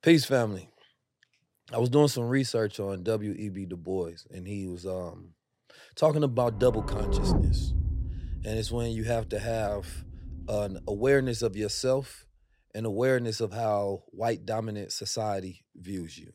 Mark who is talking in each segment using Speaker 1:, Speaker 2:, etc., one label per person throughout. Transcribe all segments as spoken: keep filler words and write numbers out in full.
Speaker 1: Peace, family. I was doing some research on W E B. Du Bois, and he was um, talking about double consciousness. And it's when you have to have an awareness of yourself and awareness of how white dominant society views you.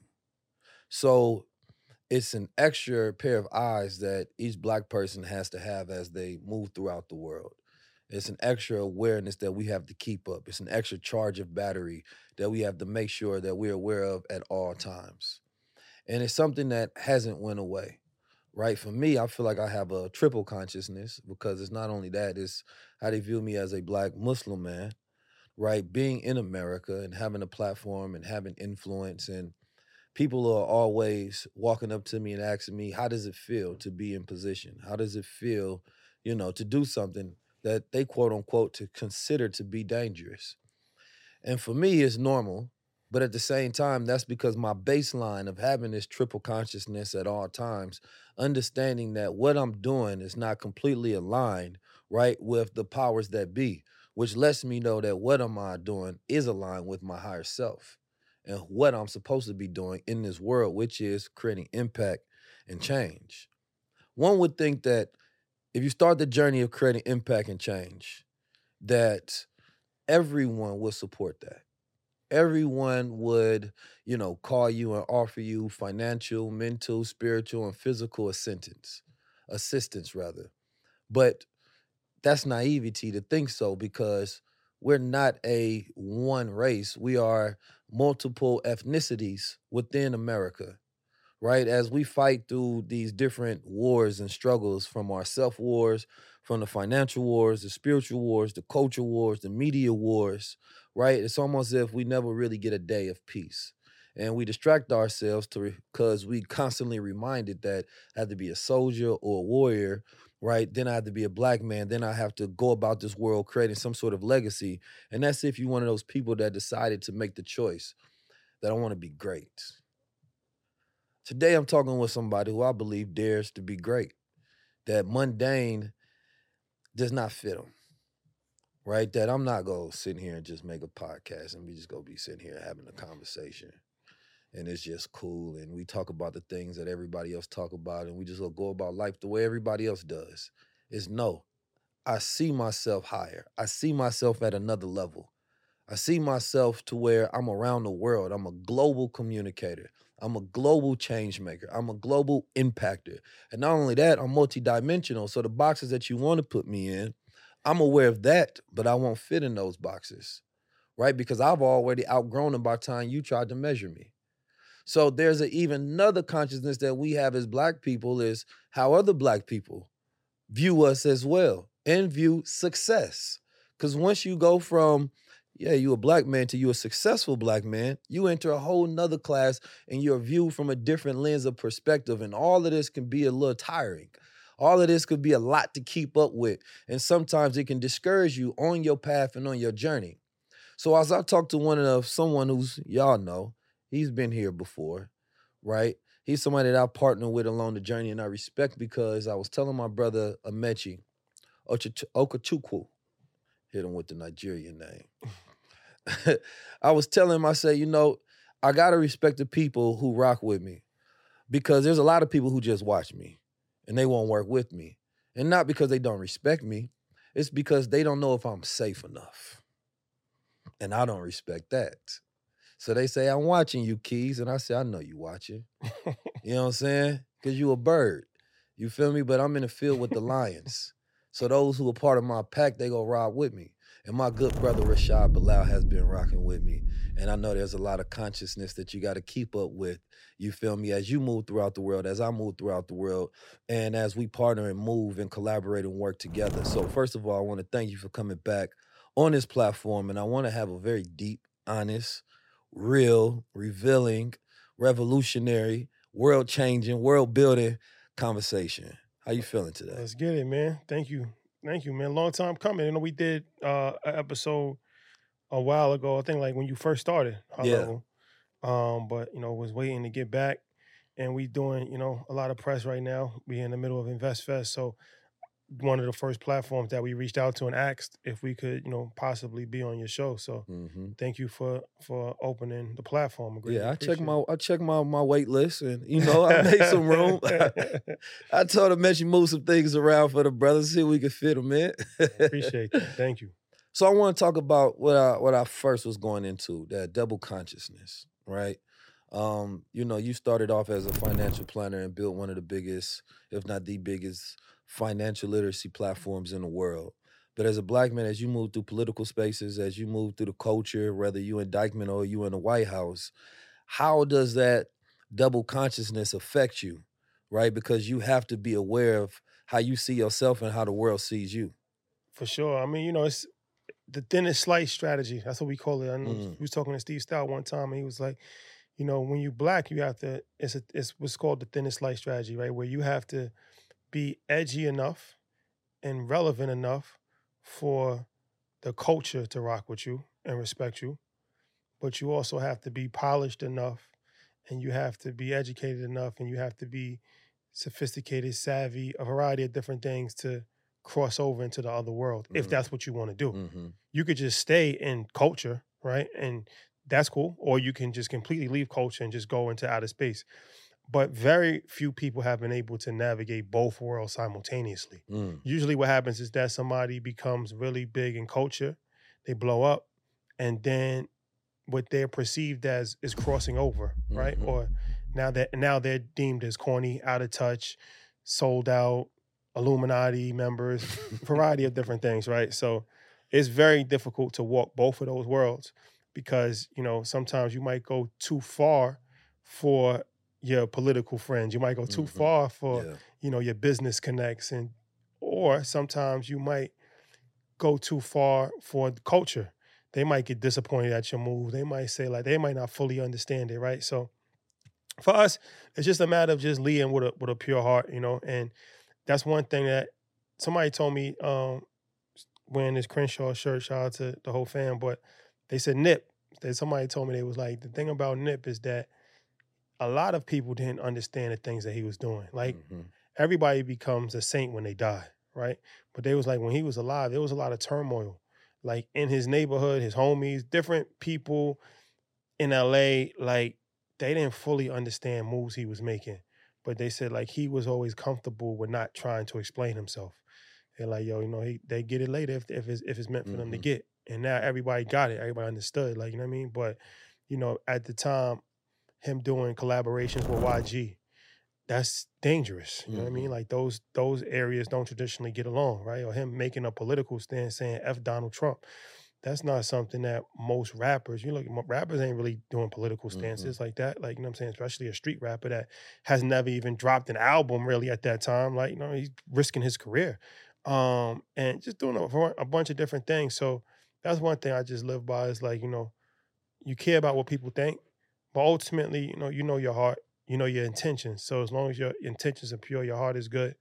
Speaker 1: So it's an extra pair of eyes that each black person has to have as they move throughout the world. It's an extra awareness that we have to keep up. It's an extra charge of battery that we have to make sure that we're aware of at all times. And it's something that hasn't went away, right? For me, I feel like I have a triple consciousness because it's not only that, it's how they view me as a black Muslim man, right? Being in America and having a platform and having influence, and people are always walking up to me and asking me, how does it feel to be in position? How does it feel, you know, to do something that they quote unquote to consider to be dangerous? And for me, it's normal. But at the same time, that's because my baseline of having this triple consciousness at all times, understanding that what I'm doing is not completely aligned, right, with the powers that be, which lets me know that what am I doing is aligned with my higher self and what I'm supposed to be doing in this world, which is creating impact and change. One would think that if you start the journey of creating impact and change, that everyone would support that. Everyone would, you know, call you and offer you financial, mental, spiritual, and physical assistance, assistance rather. But that's naivety to think so because we're not a one race. We are multiple ethnicities within America, right? As we fight through these different wars and struggles from our self wars, from the financial wars, the spiritual wars, the culture wars, the media wars, right? It's almost as if we never really get a day of peace. And we distract ourselves to because we constantly reminded that I have to be a soldier or a warrior, right? Then I have to be a black man. Then I have to go about this world creating some sort of legacy. And that's if you're one of those people that decided to make the choice that I want to be great. Today, I'm talking with somebody who I believe dares to be great, that mundane does not fit them, right? That I'm not going to sit here and just make a podcast and we just going to be sitting here having a conversation and it's just cool and we talk about the things that everybody else talk about and we just go about life the way everybody else does. Is no, I see myself higher. I see myself at another level. I see myself to where I'm around the world. I'm a global communicator. I'm a global change maker. I'm a global impactor. And not only that, I'm multidimensional. So the boxes that you want to put me in, I'm aware of that, but I won't fit in those boxes, right? Because I've already outgrown them by the time you tried to measure me. So there's a, even another consciousness that we have as black people is how other black people view us as well and view success. Because once you go from yeah, you a black man to you a successful black man, you enter a whole nother class and you're viewed from a different lens of perspective. And all of this can be a little tiring. All of this could be a lot to keep up with. And sometimes it can discourage you on your path and on your journey. So as I talk to one of someone who's, y'all know, he's been here before, right? He's somebody that I partner with along the journey and I respect because I was telling my brother Amechi Okachukwu, hit him with the Nigerian name. I was telling him, I said, you know, I got to respect the people who rock with me because there's a lot of people who just watch me and they won't work with me. And not because they don't respect me. It's because they don't know if I'm safe enough. And I don't respect that. So they say, I'm watching you, Keys. And I say, I know you watching. You know what I'm saying? Because you a bird. You feel me? But I'm in the field with the lions. So those who are part of my pack, they go ride with me. And my good brother Rashad Bilal has been rocking with me. And I know there's a lot of consciousness that you got to keep up with, you feel me, as you move throughout the world, as I move throughout the world, and as we partner and move and collaborate and work together. So first of all, I want to thank you for coming back on this platform. And I want to have a very deep, honest, real, revealing, revolutionary, world-changing, world-building conversation. How you feeling today?
Speaker 2: Let's get it, man. Thank you. Thank you, man. Long time coming. You know, we did uh, an episode a while ago, I think like when you first started, High
Speaker 1: Yeah.
Speaker 2: Level. Um, but, you know, was waiting to get back. And we doing, you know, a lot of press right now. We in the middle of InvestFest. So one of the first platforms that we reached out to and asked if we could, you know, possibly be on your show. So
Speaker 1: Mm-hmm.
Speaker 2: thank you for for opening the platform. I greatly
Speaker 1: Yeah, I check
Speaker 2: appreciate
Speaker 1: my I check my my wait list, and you know I made some room.
Speaker 2: it.
Speaker 1: I told him, man, you move some things around for the brothers, see if we can fit them in.
Speaker 2: Appreciate that. Thank you.
Speaker 1: So I want to talk about what I what I first was going into, that double consciousness, right? Um, you know, you started off as a financial planner and built one of the biggest, if not the biggest, financial literacy platforms in the world. But as a black man, as you move through political spaces, as you move through the culture, whether you in Dyckman or you in the White House, how does that double consciousness affect you, right? Because you have to be aware of how you see yourself and how the world sees you.
Speaker 2: For sure. I mean, you know, it's the thinnest slice strategy. That's what we call it. I know
Speaker 1: Mm.
Speaker 2: we was talking to Steve Stout one time, and he was like, you know, when you black, you have to. It's a, it's what's called the thinnest slice strategy, right? Where you have to be edgy enough and relevant enough for the culture to rock with you and respect you, but you also have to be polished enough, and you have to be educated enough, and you have to be sophisticated, savvy, a variety of different things to cross over into the other world, if
Speaker 1: Mm.
Speaker 2: that's what you want to do.
Speaker 1: Mm-hmm.
Speaker 2: You could just stay in culture, right? And that's cool. Or you can just completely leave culture and just go into outer space. But very few people have been able to navigate both worlds simultaneously.
Speaker 1: Mm.
Speaker 2: Usually what happens is that somebody becomes really big in culture, they blow up, and then what they're perceived as is crossing over, right?
Speaker 1: Mhm.
Speaker 2: Or now that now they're deemed as corny, out of touch, sold out, Illuminati members, variety of different things, right? So it's very difficult to walk both of those worlds because, you know, sometimes you might go too far for your political friends. You might go too
Speaker 1: Mhm.
Speaker 2: far for,
Speaker 1: Yeah.
Speaker 2: you know, your business connects, and or sometimes you might go too far for the culture. They might get disappointed at your move. They might say like they might not fully understand it, right? So for us, it's just a matter of just leading with a with a pure heart, you know. And that's one thing that somebody told me um, wearing this Crenshaw shirt. Shout out to the whole fam, but they said Nip. That somebody told me they was like the thing about Nip is that a lot of people didn't understand the things that he was doing. Like
Speaker 1: Mhm.
Speaker 2: everybody becomes a saint when they die, right? But they was like when he was alive, there was a lot of turmoil, like in his neighborhood, his homies, different people in L A. Like they didn't fully understand moves he was making, but they said like he was always comfortable with not trying to explain himself. They're like, yo, you know, he, they get it later if if it's if it's meant for them to
Speaker 1: Mhm.
Speaker 2: get. And now everybody got it, everybody understood, like you know what I mean. But you know, at the time, him doing collaborations with Y G, that's dangerous. You know what I mean?
Speaker 1: Mhm.
Speaker 2: Like those those areas don't traditionally get along, right? Or him making a political stand saying F Donald Trump. That's not something that most rappers, you look, mo- rappers ain't really doing political
Speaker 1: Mhm.
Speaker 2: stances like that. Like, you know what I'm saying? Especially a street rapper that has never even dropped an album really at that time. Like, you know, he's risking his career. Um, and just doing a, a bunch of different things. So that's one thing I just live by is like, you know, you care about what people think, but ultimately, you know, you know your heart, you know your intentions. So as long as your intentions are pure, your heart is good.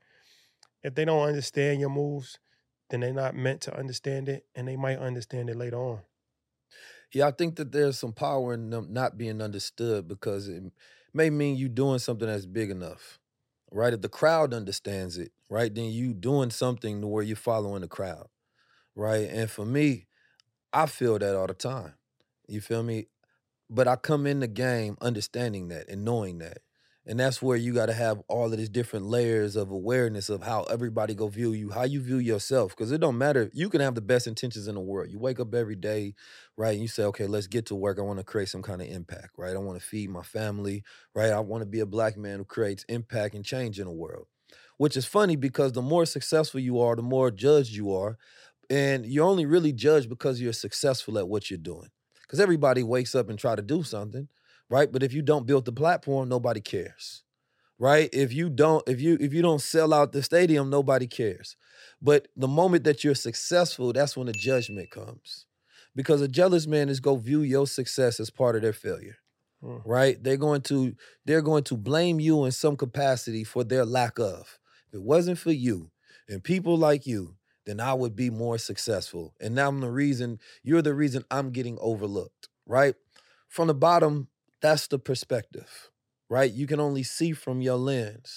Speaker 2: If they don't understand your moves, then they're not meant to understand it, and they might understand it later on.
Speaker 1: Yeah, I think that there's some power in them not being understood because it may mean you doing something that's big enough, right? If the crowd understands it, right, then you doing something to where you're following the crowd, right? And for me, I feel that all the time. You feel me? But I come in the game understanding that and knowing that. And that's where you got to have all of these different layers of awareness of how everybody go view you, how you view yourself. Because it don't matter. You can have the best intentions in the world. You wake up every day, right? And you say, okay, let's get to work. I want to create some kind of impact, right? I want to feed my family, right? I want to be a black man who creates impact and change in the world. Which is funny because the more successful you are, the more judged you are. And you're only really judged because you're successful at what you're doing. Because everybody wakes up and try to do something, right? But if you don't build the platform, nobody cares, right? If you don't, if you if you don't sell out the stadium, nobody cares. But the moment that you're successful, that's when the judgment comes, because a jealous man is go view your success as part of their failure,
Speaker 2: Mm.
Speaker 1: right? They're going to they're going to blame you in some capacity for their lack of. If it wasn't for you and people like you, then I would be more successful. And now I'm the reason, you're the reason I'm getting overlooked, right? From the bottom, that's the perspective, right? You can only see from your lens.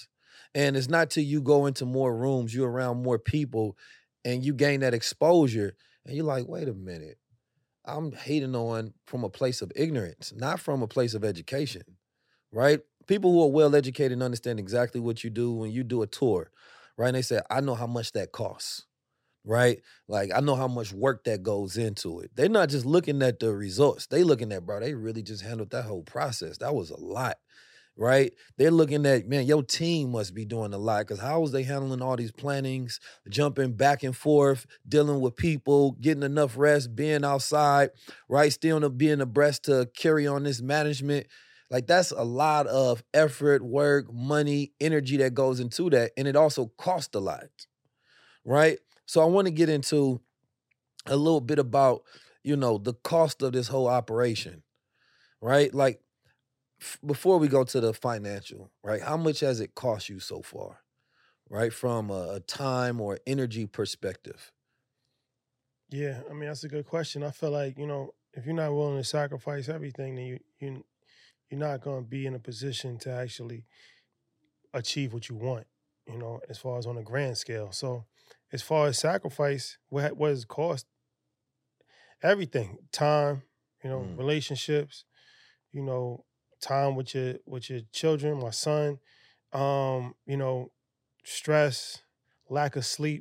Speaker 1: And it's not till you go into more rooms, you're around more people, and you gain that exposure, and you're like, wait a minute, I'm hating on from a place of ignorance, not from a place of education, right? People who are well educated and understand exactly what you do when you do a tour, right? And they say, I know how much that costs, right? Like, I know how much work that goes into it. They're not just looking at the results. They looking at, bro, they really just handled that whole process. That was a lot, right? They're looking at, man, your team must be doing a lot because how was they handling all these plannings, jumping back and forth, dealing with people, getting enough rest, being outside, right? Still being abreast to carry on this management. Like, that's a lot of effort, work, money, energy that goes into that. And it also costs a lot, right? So I want to get into a little bit about, you know, the cost of this whole operation, right? Like, f- before we go to the financial, right? How much has it cost you so far, right? From a, a time or energy perspective.
Speaker 2: Yeah, I mean that's a good question. I feel like you know if you're not willing to sacrifice everything, then you you you're not going to be in a position to actually achieve what you want. You know, as far as on a grand scale. So, as far as sacrifice, what what does it cost? Everything, time, you know,
Speaker 1: Mm,
Speaker 2: relationships, you know, time with your with your children, my son, um, you know, stress, lack of sleep,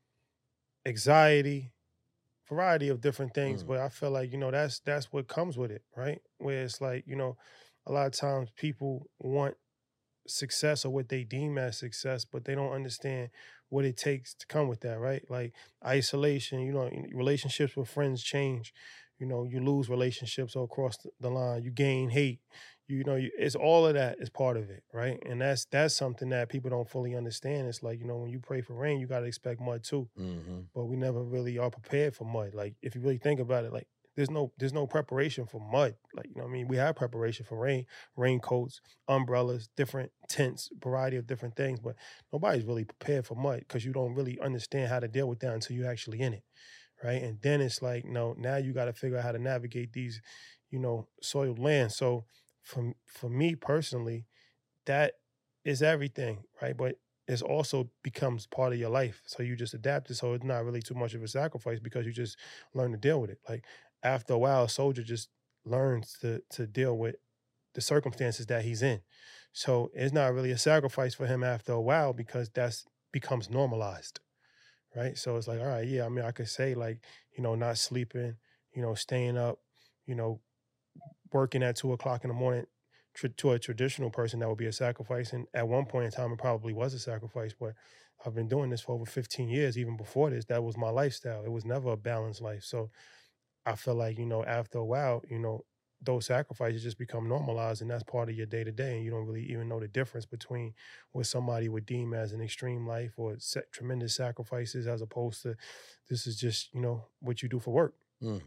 Speaker 2: anxiety, variety of different things.
Speaker 1: mm,
Speaker 2: But I feel like, you know, that's that's what comes with it, right? Where it's like, you know, a lot of times people want success or what they deem as success, but they don't understand what it takes to come with that, right? Like isolation, you know, relationships with friends change. You know, you lose relationships across the the line. You gain hate. You know, you, it's all of that is part of it, right? And that's that's something that people don't fully understand. It's like you know, when you pray for rain, you got to expect mud too.
Speaker 1: hmm
Speaker 2: But we never really are prepared for mud. Like if you really think about it, like there's no there's no preparation for mud. Like you know, what I mean, we have preparation for rain, raincoats, umbrellas, different tents, variety of different things, but nobody's really prepared for mud because you don't really understand how to deal with that until you're actually in it, right? And then it's like, no, now you got to figure out how to navigate these, you know, soiled lands. So for for me personally, that is everything, right? But it's also becomes part of your life. So you just adapt it. So it's not really too much of a sacrifice because you just learn to deal with it. Like after a while, a soldier just learns to to deal with the circumstances that he's in. So it's not really a sacrifice for him after a while because that's becomes normalized, right? So it's like, all right, yeah, I mean, I could say like, you know, not sleeping, you know, staying up, you know, working at two o'clock in the morning tr- to a traditional person that would be a sacrifice. And at one point in time, it probably was a sacrifice. But I've been doing this for over fifteen years. Even before this, that was my lifestyle. It was never a balanced life. So I feel like you know, after a while, you know, those sacrifices just become normalized, and that's part of your day to day. And you don't really even know the difference between what somebody would deem as an extreme life or sa- tremendous sacrifices, as opposed to this is just you know what you do for work.
Speaker 1: mm.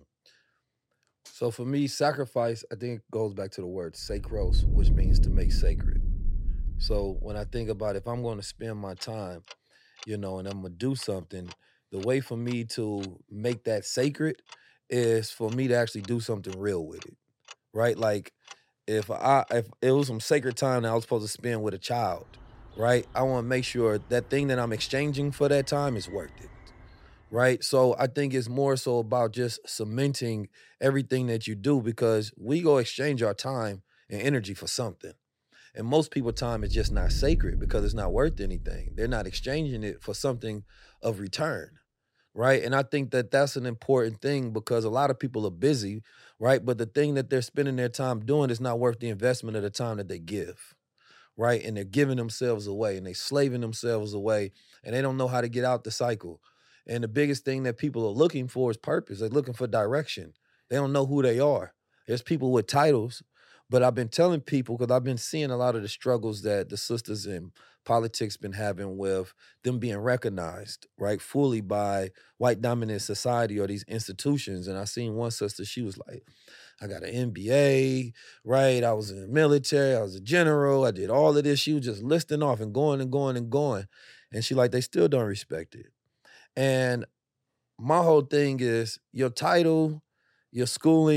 Speaker 1: So for me, sacrifice, I think it goes back to the word sacros, which means to make sacred. So when I think about if I'm going to spend my time, you know, and I'm gonna do something, the way for me to make that sacred is for me to actually do something real with it, right? Like if I if it was some sacred time that I was supposed to spend with a child, right? I want to make sure that thing that I'm exchanging for that time is worth it, right? So I think it's more so about just cementing everything that you do because we go exchange our time and energy for something. And most people time is just not sacred because it's not worth anything. They're not exchanging it for something of return, right? And I think that that's an important thing because a lot of people are busy, right? But the thing that they're spending their time doing is not worth the investment of the time that they give, right? And they're giving themselves away and they slaving themselves away and they don't know how to get out the cycle. And the biggest thing that people are looking for is purpose. They're looking for direction. They don't know who they are. There's people with titles, but I've been telling people because I've been seeing a lot of the struggles that the sisters in politics been having with them being recognized, right, fully by white dominant society or these institutions. And I seen one sister, she was like, I got an M B A, right? I was in the military, I was a general, I did all of this. She was just listing off and going and going and going. And she like, they still don't respect it. And my whole thing is your title, your schooling,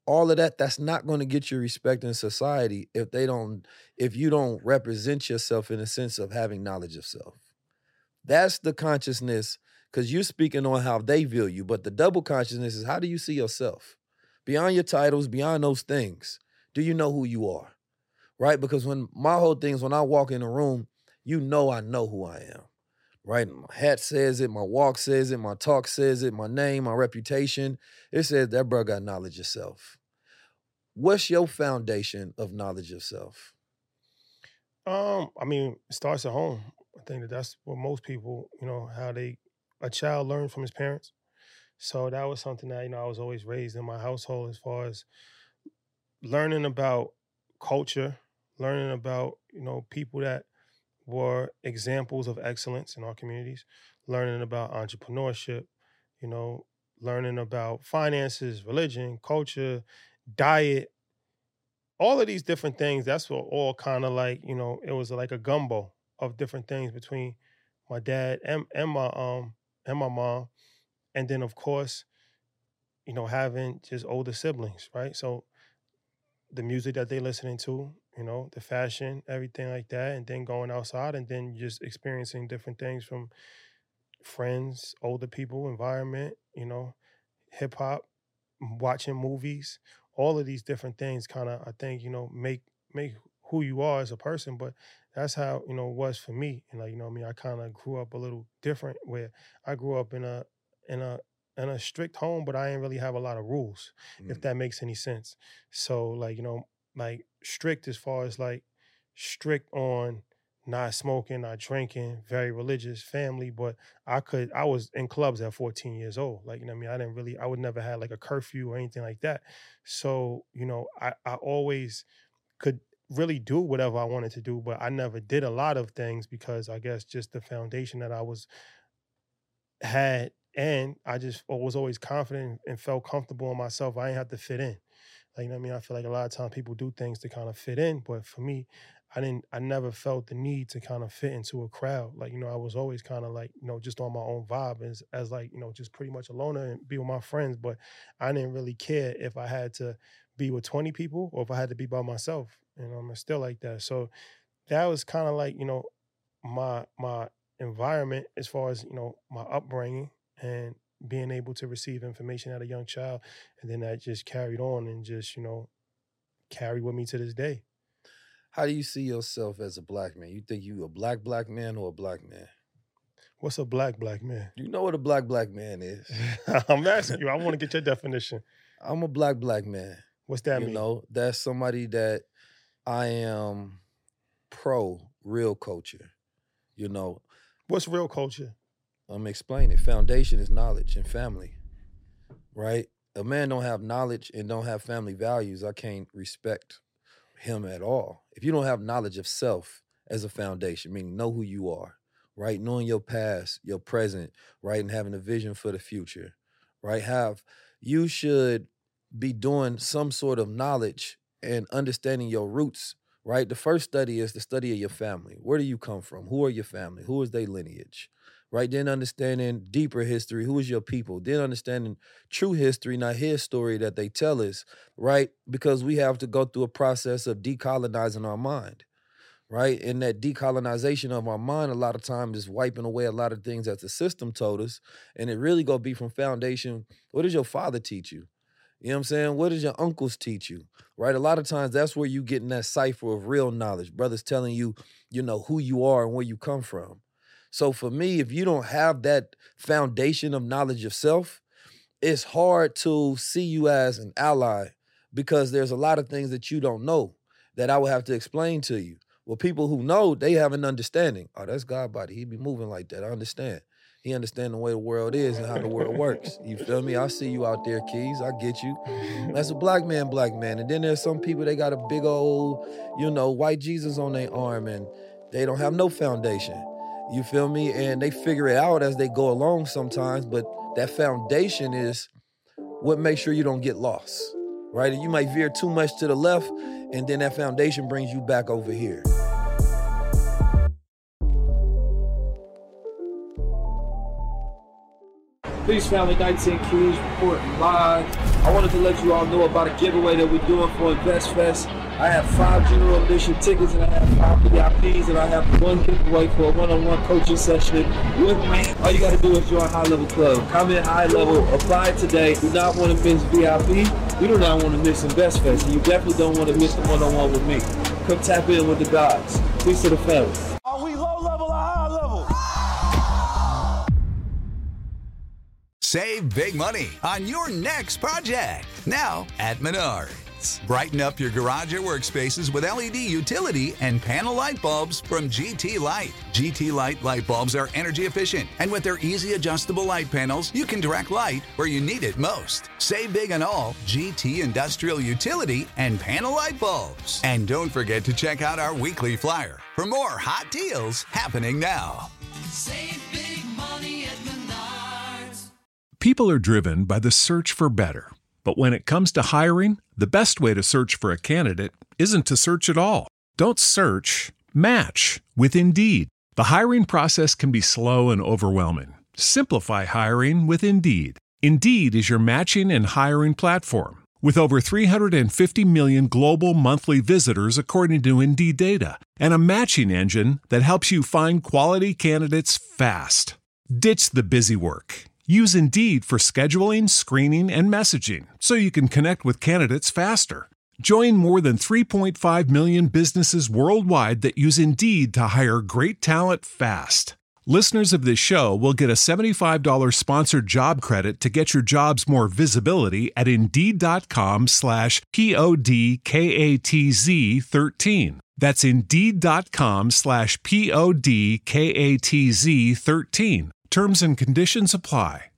Speaker 1: all of that, that's not going to get you respect in society if they don't, if you don't represent yourself in a sense of having knowledge of self. That's the consciousness, because you're speaking on how they view you, but the double consciousness is how do you see yourself? Beyond your titles, beyond those things, do you know who you are? Right? Because when my whole thing is when I walk in a room, you know I know who I am. Right? My hat says it, my walk says it, my talk says it, my name, my reputation. It says that bro got knowledge of self. What's your foundation of knowledge of self?
Speaker 2: Um, I mean, it starts at home. I think that that's what most people, you know, how they, a child learns from his parents. So that was something that, you know, I was always raised in my household as far as learning about culture, learning about, you know, people that were examples of excellence in our communities, learning about entrepreneurship, you know, learning about finances, religion, culture, diet, all of these different things. That's what all kind of like, you know, it was like a gumbo of different things between my dad and, and my um and my mom. And then of course, you know, having just older siblings, right? So the music that they listening to, you know, the fashion, everything like that, and then going outside and then just experiencing different things from friends, older people, environment, you know, hip hop, watching movies, all of these different things kind of, I think, you know, make make who you are as a person. But that's how, you know, it was for me. And like, you know what I mean, I kind of grew up a little different where I grew up in a in a in a strict home, but I didn't really have a lot of rules, if
Speaker 1: Mm.
Speaker 2: that makes any sense. So like, you know, like strict as far as like strict on not smoking, not drinking, very religious family, but I could, I was in clubs at fourteen years old. Like, you know what I mean? I didn't really, I would never have like a curfew or anything like that. So, you know, I, I always could really do whatever I wanted to do, but I never did a lot of things because I guess just the foundation that I was had, and I just was always confident and felt comfortable in myself. I didn't have to fit in. Like, you know what I mean? I feel like a lot of times people do things to kind of fit in, but for me, I didn't, I never felt the need to kind of fit into a crowd. Like, you know, I was always kind of like, you know, just on my own vibe as, as like, you know, just pretty much a loner and be with my friends. But I didn't really care if I had to be with twenty people or if I had to be by myself. You know, I'm still like that. So that was kind of like, you know, my, my environment as far as, you know, my upbringing and being able to receive information at a young child. And then that just carried on and just, you know, carried with me to this day.
Speaker 1: How do you see yourself as a black man? You think you a black black man or a black man?
Speaker 2: What's a black black man?
Speaker 1: You know what a black black man is.
Speaker 2: I'm asking you. I want to get your definition.
Speaker 1: I'm a black black man.
Speaker 2: What's that
Speaker 1: you
Speaker 2: mean?
Speaker 1: know, that's somebody that I am pro real culture. You know,
Speaker 2: What's real culture?
Speaker 1: I'm explaining. Foundation is knowledge and family, right? A man don't have knowledge and don't have family values, I can't respect him at all. If you don't have knowledge of self as a foundation, meaning know who you are, right? Knowing your past, your present, right? And having a vision for the future, right? Have, you should be doing some sort of knowledge and understanding your roots, right? The first study is the study of your family. Where do you come from? Who are your family? Who is their lineage? Right? Then understanding deeper history, who is your people? Then understanding true history, not his story that they tell us, right? Because we have to go through a process of decolonizing our mind, right? And that decolonization of our mind a lot of times is wiping away a lot of things that the system told us. And it really gonna be from foundation. What does your father teach you? You know what I'm saying? What does your uncles teach you? Right? A lot of times that's where you get in that cipher of real knowledge. Brothers telling you, you know, who you are and where you come from. So for me, if you don't have that foundation of knowledge of self, it's hard to see you as an ally because there's a lot of things that you don't know that I would have to explain to you. Well, people who know, they have an understanding. Oh, that's God body. He be moving like that. I understand. He understand the way the world is and how the world works. You feel me? I see you out there, Keys. I get you. That's a black man, black man. And then there's some people, they got a big old, you know, white Jesus on their arm and they don't have no foundation. You feel me? And they figure it out as they go along sometimes, but that foundation is what makes sure you don't get lost, right? You might veer too much to the left, and then that foundation brings you back over here.
Speaker 3: Peace, family. nineteen Keys reporting live.
Speaker 1: I wanted to let you all know about a giveaway that we're doing for InvestFest. I have five general admission tickets and I have five V I Ps and I have one giveaway for a one-on-one coaching session with me. All you got to do is join High Level Club. Comment High Level, apply today. Do not want to miss V I P. You do not want to miss InvestFest. And you definitely don't want to miss the one-on-one with me. Come tap in with the gods. Peace to the family.
Speaker 3: Are we low level or high level?
Speaker 4: Save big money on your next project now at Menards. Brighten up your garage or workspaces with L E D utility and panel light bulbs from G T Light. G T Light light bulbs are energy efficient, and with their easy adjustable light panels, you can direct light where you need it most. Save big on all G T industrial utility and panel light bulbs. And don't forget to check out our weekly flyer for more hot deals happening now.
Speaker 5: Save big money at Menards.
Speaker 6: People are driven by the search for better. But when it comes to hiring, the best way to search for a candidate isn't to search at all. Don't search, match with Indeed. The hiring process can be slow and overwhelming. Simplify hiring with Indeed. Indeed is your matching and hiring platform. With over three hundred fifty million global monthly visitors according to Indeed data, and a matching engine that helps you find quality candidates fast. Ditch the busy work. Use Indeed for scheduling, screening, and messaging so you can connect with candidates faster. Join more than three point five million businesses worldwide that use Indeed to hire great talent fast. Listeners of this show will get a seventy-five dollars sponsored job credit to get your jobs more visibility at Indeed.com slash P-O-D-K-A-T-Z 13. That's Indeed.com slash P-O-D-K-A-T-Z 13. Terms and conditions apply.